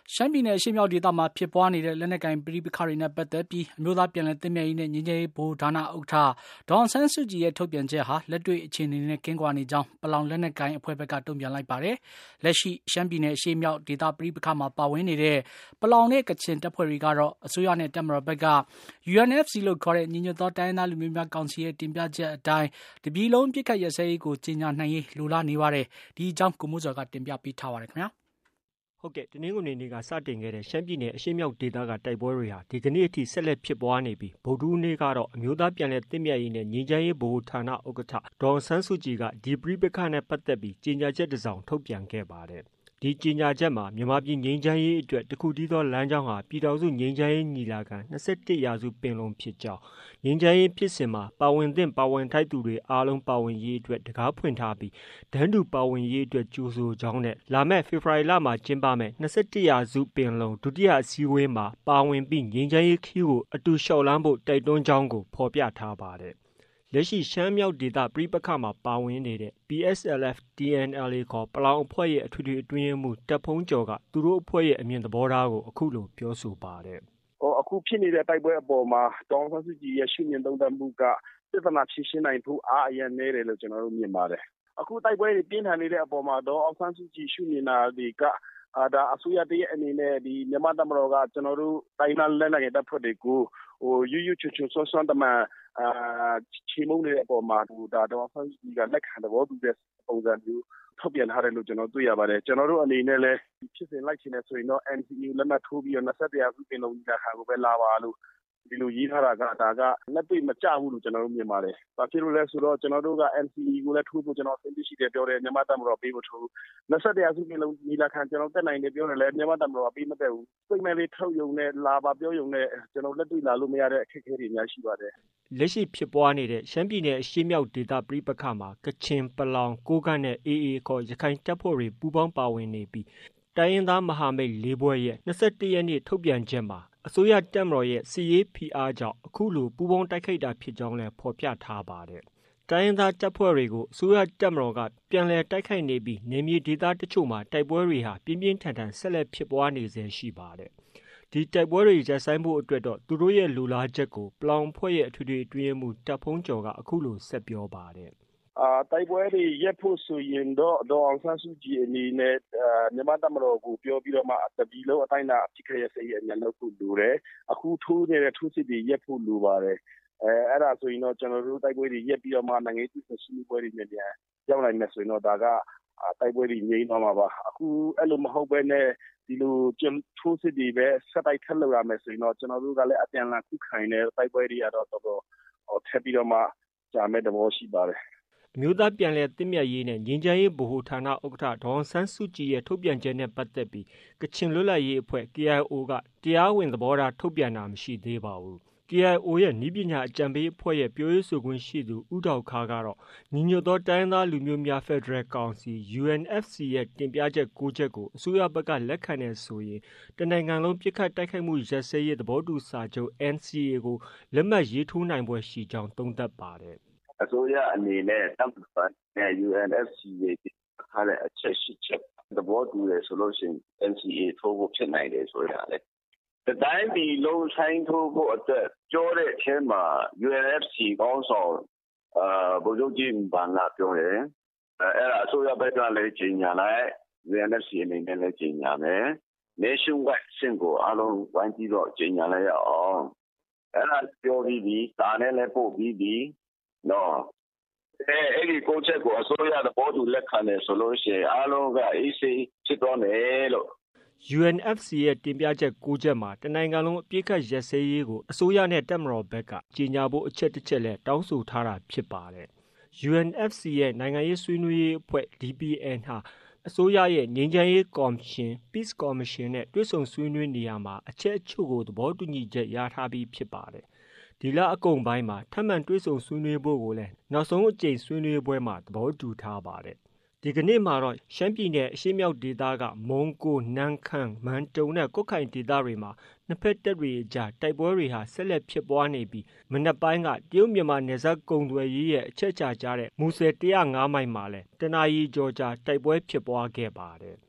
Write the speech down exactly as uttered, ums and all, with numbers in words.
ရှမ်းပြည်နယ်အရှေ့မြောက်ဒေသမှာဖြစ်ပွားနေတဲ့လက်နက်ကိုင်ပဋိပက္ခတွေနဲ့ပတ်သက်ပြီးအမျိုးသားပြန်လည်သင့်မြတ်ရေးနဲ့ငြိမ်းချမ်းရေးဗဟိုဌာနဥက္ကဋ္ဌဒေါ်အောင်ဆန်းစုကြည်ရဲ့ထုတ်ပြန်ချက်ဟာလက်တွေ့အခြေအနေနဲ့ကင်းကွာနေကြောင်းပလောင်လက်နက်ကိုင်အဖွဲ့ဘက်ကတုံ့ပြန်လိုက်ပါတယ်။လက်ရှိရှမ်းပြည်နယ်အရှေ့မြောက်ဒေသပဋိပက္ခမှာပါဝင်နေတဲ့ပလောင်နဲ့ကချင်တပ်ဖွဲ့တွေကတော့အစိုးရနဲ့တပ်မတော်ဘက်က ယူအန်အက်ဖ်စီ လို့ခေါ်တဲ့ညီညွတ်သောတိုင်းရင်းသားလူမျိုးများကောင်စီရဲ့တင်ပြချက်အတိုင်းတပြည်လုံးပြစ်ခတ်ရစဲရေးကိုကြေညာနိုင်ရေးလိုလားနေပါတယ်။ဒီအကြောင်းကိုမိုးစော်ကတင်ပြပေးထားပါတယ်ခင်ဗျာ။ဟုတ်ကဲ့ဒီနေ့ကိုနေနေကစတင်ခဲ့တဲ့ရှမ်းပြည်နယ်အရှေ့မြောက်ဒေသကတိုက်ပွဲတွေဟာဒီကနေ့အထိဆက်လက်ဖြစ်ပွားနေပြီးဗုဒ္ဓဟူးနေ့ကတော့အမျိုးသားပြန်လည်သင့်မြတ်ရေးနဲ့ငြိမ်းချမ်းရေးဗဟိုဌာနဥက္ကဋ္ဌဒေါ်အောင်ဆန်းစုကြည်ကဒီပဋိပက္ခနဲ့ပတ်သက်ပြီးကြေညာချက်တစ်စောင်ထုတ်ပြန်ခဲ့ပါတယ်။ဒီကြေညာချက်မှာမြန်မာပြည်ငြိမ်းချမ်းရေးအတွက်တခုတည်းသောလမ်းကြောင်းဟာပြည်ထောင်စုငြိမ်းချမ်းရေးညီလာခံ၂၁ရာစုပင်လုံဖြစ်ကြောင်းငြိမ်းချမ်းရေးဖြစ်စဉ်မှာပါဝင်သင့်ပါဝင်ထိုက်သူတွေအားလုံးပါဝင်ရေးအတွက်တကားဖွင့်ထားပြီးတန်းတူပါဝင်ရေးအတွက်ကြိုးဆိုကြောင်းနဲ့လာမယ့်ဖေဖော်ဝါရီလမှာကျင်းပမယ့်၂၁ရာစုပင်လုံဒုတိယအစည်းအဝေးမှာပါဝင်ပြီးငြိမ်းချမ်းရေးခရီးကိုအတူလျှောက်လန်းဖို့တိုက်တွန်းကြောင်းကိုဖော်ပြထားပါတယ်။လက်ရှိရှမ်းမြောက်ဒေသပဋိပက္ခမှာပါဝင်နေတဲ့ ပီ အက်စ် အယ်် အက်ဖ် တီ အန် အယ်လ် အေ ခေါ်ပလောင်အဖွဲ့ရဲ့အထွေထွေအတွင်းရေးမှူးတပ်ဖုံးကျော်ကသူတို့အဖွဲ့ရဲ့အမြင်သဘောထားကိုအခုလိုပြောဆိုပါတယ်။အခုဖြစ်နေတဲ့တိုက်ပွဲအပေါ်မှာဒေါ်အောင်ဆန်းစုကြည်ရဲ့ရှုမြင်သုံးသပ်မှုကပြဿနာဖြေရှင်းနိုင်ဖို့အားအရင်နေတယ်လို့ကျွန်တော်တို့မြင်ပါတယ်။အခုတိုက်ပွဲတွေပြင်းထန်နေတဲ့အပေါ်မှာဒေါ်အောင်ဆန်းစုကြည်ရှုမြင်တာတွေကအာဒါအစိုးရတရဲ့အနေနဲ့ဒီမြန်မာတပ်မတော်ကကျွန်တော်တို့တိုင်းနယ်လက်နက်ကိုင်တပ်ဖွဲ့တွေကိုဟိုယူယူချွချွဆွဆွတမန်အာချီမုန်းနေတဲ့အပေါ်မှာဟိုဒါဒေါ်အောင်ဆန်းစုကြည်ကလက်ခံသဘောတူတဲ့ပုံစံမျိုးထုတ်ပြန်ထားတယ်လို့ကျွန်တော်တွေ့ရပါတယ်ကျွန်တော်တို့အနေနဲ့လည်းဖြစ်စဉ်လိုက်ချင်တယ်ဆိုရင်တော့ အန် စီ ယူ လက်မှတ်ထိုးပြီးတော့၂၁ရာစုပင်လုံညီလာခံကိုပဲလာပါလို့ဒီလိုရေးထားတာကဒါကလက်တွေ့မကျဘူးလို့ကျွန်တော်တို့မြင်ပါတယ်။ဘာဖြစ်လို့လဲဆိုတော့ကျွန်တော်တို့က အန် စီ ယူ ကိုလည်းထိုးဖို့ကျွန်တော်အသိရှိတယ်ပြောတယ်မြန်မာတပ်မတော်ပေးဖို့ထိုး၂၁ရာစုပင်လုံညီလာခံကျွန်တော်တက်နိုင်တယ်ပြောတယ်လည်းမြန်မာတပ်မတော်ကပေးမတက်ဘူး။စိတ်မဲ့လေးထုတ်ယုံနဲ့လာပါပြောယုံနဲ့ကျွန်တော်လက်တွေ့လာလို့မရတဲ့အခက်အခဲတွေအများရှိပါတယ်။လက်ရှိဖြစ်ပွားနေတဲ့ရှမ်းပြည်နယ်အရှေ့မြောက်ဒေသပဋိပက္ခမှာကချင်ပလောင်ကိုးကန့်နဲ့ အေအေ ခေါ်ရခိုင်တပ်ဖွဲ့တွေပူးပေါင်းပါဝင်နေပြီးတိုင်းရင်းသားမဟာမိတ်လေးဖွဲ့ရဲ့၂၁ရက်နေ့ထုတ်ပြန်ချက်မှာအစိုးရတပ်မတော်ရဲ့စစ်ရေးဖိအားကြောင့်အခုလိုပူးပေါင်းတိုက်ခိုက်တာဖြစ်ကြောင်းလည်းဖော်ပြထားပါတယ်။တိုင်းရင်းသားတပ်ဖွဲ့တွေကိုအစိုးရတပ်မတော်ကပြန်လည်တိုက်ခိုက်နေပြီးနေမြေဒေသတချို့မှာတိုက်ပွဲတွေဟာပြင်းပြင်းထန်ထန်ဆက်လက်ဖြစ်ပွားနေစေရှိပါတယ်။ဒီတိုက်ပွဲတွေရပ်ဆိုင်းဖို့အတွက်တော့သူတို့ရဲ့လူလားချက်ကိုပလောင်ဖွဲ့ရဲ့အထွေထွေအတွင်းမှုတပ်ဖုံးကျော်ကအခုလိုဆက်ပြောပါတယ်။အာတိုက်ပွဲတွေရက်ဖို့ဆိုရင်တော့ဒေါ်အောင်ဆန်းစုကြည်အနေနဲ့မြန်မာတပ်မတော်ကိုပြောပြီးတော့မှတပီလုံးအတိုင်းအတာအဖြစ်ခရရဲ့စိတ်ရဲ့အမြန်လုပ်ဖို့လိုတယ်အခုထိုးနေတဲ့ထိုးစစ်တွေရက်ဖို့လိုပါတယ်အဲအဲ့ဒါဆိုရင်တော့ကျွန်တော်တို့တိုက်ပွဲတွေရက်ပြီးတော့မှနိုင်ငံရေးဆွေးနွေးပွဲတွေမြန်မြန်ရောက်နိုင်မယ်ဆိုရင်တော့ဒါကတိုက်ပွဲတွေငြိမ်းသွားမှာပါအခုအဲ့လိုမဟုတ်ဘဲနဲ့ဒီလိုထိုးစစ်တွေပဲဆက်တိုက်ထပ်လုပ်ရမယ်ဆိုရင်တော့ကျွန်တော်တို့ကလည်းအပြန်အလှန်ခုခံနေတိုက်ပွဲတွေကတော့တော်တော်ထပ်ပြီးတော့မှကြာမဲ့သဘောရှိပါတယ်အမျိုးသားပြန်လည်သင့်မြတ်ရေးနဲ့ငြိမ်းချမ်းရေးဗဟိုဌာနဥက္ကဋ္ဌဒေါ်အောင်ဆန်းစုကြည်ရဲ့ထုတ်ပြန်ချက်နဲ့ပတ်သက်ပြီးကချင်လွတ်လပ်ရေးအဖွဲ့ ကေအိုင်အို ကတရားဝင်သဘောထားထုတ်ပြန်တာမရှိသေးပါဘူး။ ကေအိုင်အို ရဲ့နည်းပညာအကြံပေးအဖွဲ့ရဲ့ပြောရေးဆိုခွင့်ရှိသူဦးဒေါက်ခါးကတော့ညီညွတ်သောတိုင်းရင်းသားလူမျိုးများဖက်ဒရယ်ကောင်စီ ယူအန်အက်ဖ်စီ ရဲ့တင်ပြချက်၉ချက်ကိုအစိုးရဘက်ကလက်ခံတယ်ဆိုရင်တနိုင်ငံလုံးပြစ်ခတ်တိုက်ခိုက်မှုရပ်စဲရေးသဘောတူစာချုပ် အန် စီ အေ ကိုလက်မှတ်ရေးထိုးနိုင်ပွဲရှိကြောင်းသုံးသပ်ပါတယ်။အစိုးရအနေနဲ့တပ်မတော်နဲ့ ယူအန်အက်ဖ်စီ ရဲ့ထားတဲ့အချက်ရှိချက်သဘောတူရဆိုလို့ရှိရင် အန် စီ အေ ထိုးဖို့ဖြစ်နိုင်တယ်ဆိုရလေတတိုင်းပြည်လုံးဆိုင်ထိုးဖို့အတွက်ပြောတဲ့အချိန်မှာ ယူအန်အက်ဖ်စီ ကောင်းဆောင်အာဗိုလ်ချုပ်ကြီးဗန်လာပြောတယ်အဲ့ဒါအစိုးရဘက်ကလည်းကြီးညာလိုက် ယူအန်အက်ဖ်စီ အနေနဲ့လည်းကြီးညာမယ် nation wide စင်ကိုအားလုံးဝိုင်းပြီးတော့ကြီးညာလိုက်ရအောင်အဲ့ဒါပြောပြီးပြီးဒါနဲ့လည်းပို့ပြီးပြီးနော်အဲအဲ့ဒီကိုချက်ကိုအစိုးရသဘောတူလက်ခံတယ်ဆိုလို့ရှိရင်အားလုံးကအေးစေးဖြစ်သွားမယ်လို့ယူအန်အက်ဖ်စီ ရဲ့တင်ပြချက်၉ချက်မှာတနိုင်ငံလုံးအပြစ်ခတ်ရပ်စဲရေးကိုအစိုးရနဲ့တပ်မတော်ဘက်ကကြီးညာဖို့အချက်တစ်ချက်လဲတောင်းဆိုထားတာဖြစ်ပါတယ်။ ယူအန်အက်ဖ်စီ ရဲ့နိုင်ငံရေးဆွေးနွေးရေးအဖွဲ့ ဒီ ပီ အန် ဟာအစိုးရရဲ့ငြိမ်းချမ်းရေးကော်မရှင် Peace Commission နဲ့တွေ့ဆုံဆွေးနွေးနေရာမှာအချက်အချို့ကိုသဘောတူညီချက်ရထားပြီးဖြစ်ပါတယ်။ဒီလအကုန်ပိုင်းမှာထပ်မံတွေ့ဆုံဆွေးနွေးဖို့ကိုလည်းနောက်ဆုံးအကြိမ်ဆွေးနွေးပွဲမှာသဘောတူထားပါတယ်။ဒီကနေ့မှာတော့ရှမ်းပြည်နယ်အရှေ့မြောက်ဒေသကမုံကိုနန်းခမ်းမန်တုံနဲ့ကွတ်ခိုင်ဒေသတွေမှာနှစ်ဖက်တပ်တွေအကြားတိုက်ပွဲတွေဟာဆက်လက်ဖြစ်ပွားနေပြီးမနက်ပိုင်းကတရုတ်မြန်မာနယ်စပ်ကုန်သွယ်ရေးရဲ့အချက်ချာကျတဲ့မူဆယ်၁၀၅မိုင်မှာလည်းတနာရီကျော်ကြာတိုက်ပွဲဖြစ်ပွားခဲ့ပါတယ်။